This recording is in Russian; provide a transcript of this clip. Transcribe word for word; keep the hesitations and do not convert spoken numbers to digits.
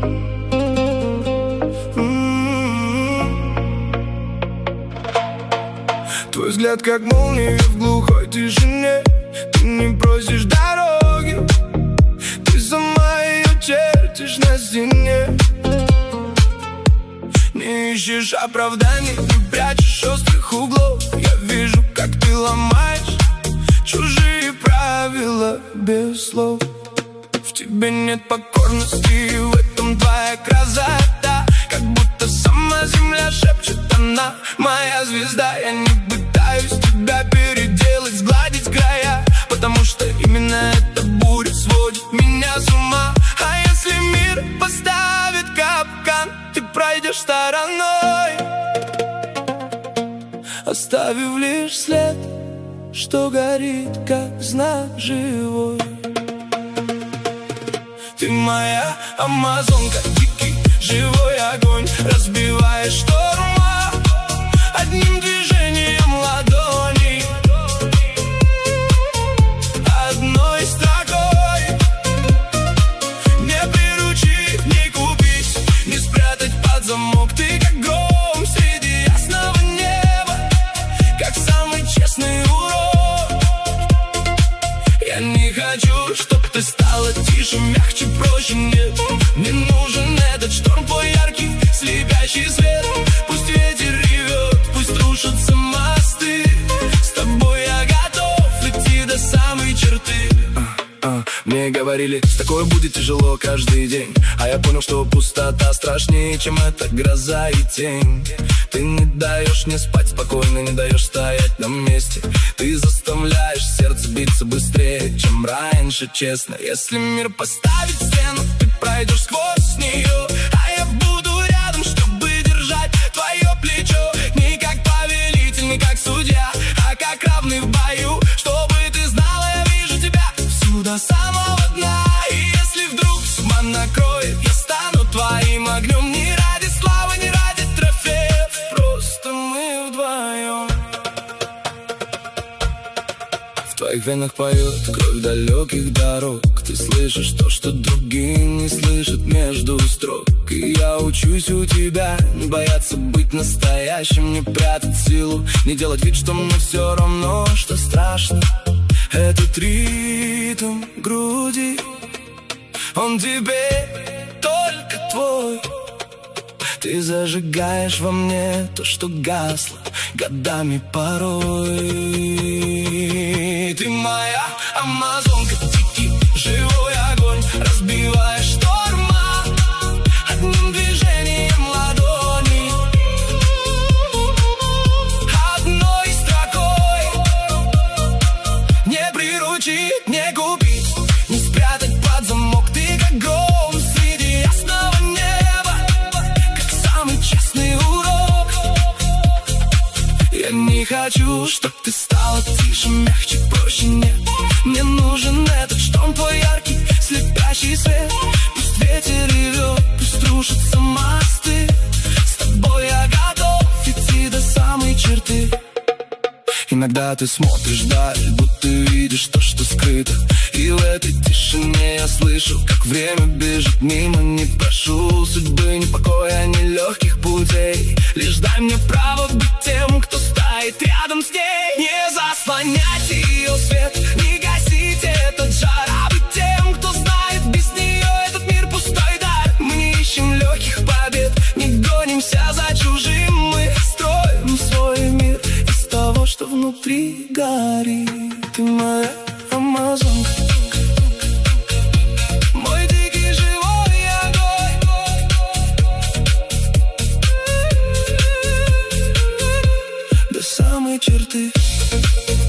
Твой взгляд как молния в глухой тишине. Ты не просишь дороги, ты сама ее чертишь на стене. Не ищешь оправданий, не прячешь острых углов. Я вижу, как ты ломаешь чужие правила без слов. В тебе нет покорности, в этом твоя красота. Как будто сама земля шепчет, она моя звезда. Я не пытаюсь тебя переделать, сгладить края, потому что именно эта буря сводит меня с ума. А если мир поставит капкан, ты пройдешь стороной, оставив лишь след, что горит, как знак живой. Ты моя амазонка, дикий живой огонь. Разбиваешь шторма одним движением ладони, одной строкой. Не приручить, не купить, не спрятать под замок. Ты как гром среди ясного неба, как самый честный урок. Я не хочу, чтоб ты стала тише, мягче, проще, нет. Мне нужен этот шторм, твой яркий, слепящий свет. Пусть ветер ревет, пусть рушатся мосты. С тобой я готов идти до самой черты. а, а, Мне говорили, с такой будет тяжело каждый день. А я понял, что пустота страшнее, чем эта гроза и тень. Ты не даешь мне спать спокойно, не даешь стоять на месте. Ты заставляешь сердце биться быстрее, чем раньше, честно. Если мир поставит стену, ты пройдешь сквозь нее, а я буду рядом, чтобы держать твое плечо. Не как повелитель, не как судья, а как равный в бою. Чтобы ты знала, я вижу тебя всюду до самого дна. И если вдруг тьма накроет, я стану твоим огнем. Не ради славы, не ради трофеев, просто мы вдвоем. В твоих венах поет кровь далеких дорог. Ты слышишь то, что другие не слышат между строк. И я учусь у тебя не бояться быть настоящим, не прятать силу, не делать вид, что мне все равно, что страшно. Этот ритм груди, он тебе только твой. Ты зажигаешь во мне то, что гасло годами порой. Ты моя амазонка, дикий живой огонь. Разбиваешь шторма одним движением ладони, одной строкой. Не приручить, не купить, не спрятать под замок. Ты как гром среди ясного неба, как самый честный урок. Я не хочу, чтоб ты стала тише, мягче, проще, нет. Мне нужен этот шторм, твой яркий, слепящий свет. Пусть ветер ревет, пусть рушатся мосты. С тобой я готов идти до самой черты. Иногда ты смотришь вдаль, будто видишь то, что скрыто. И в этой тишине я слышу, как время бежит мимо. Не прошу судьбы, ни покоя, ни легких путей. Лишь дай мне право быть тем, кто стоит рядом с ней. Не заслонять ее свет, не гасить этот жар, а быть тем, кто знает, без нее этот мир пустой дар. Мы не ищем легких побед, не гонимся за чужим. Мы строим свой мир из того, что внутри горит. Ты моя амазонка, мой дикий живой огонь. До самой черты.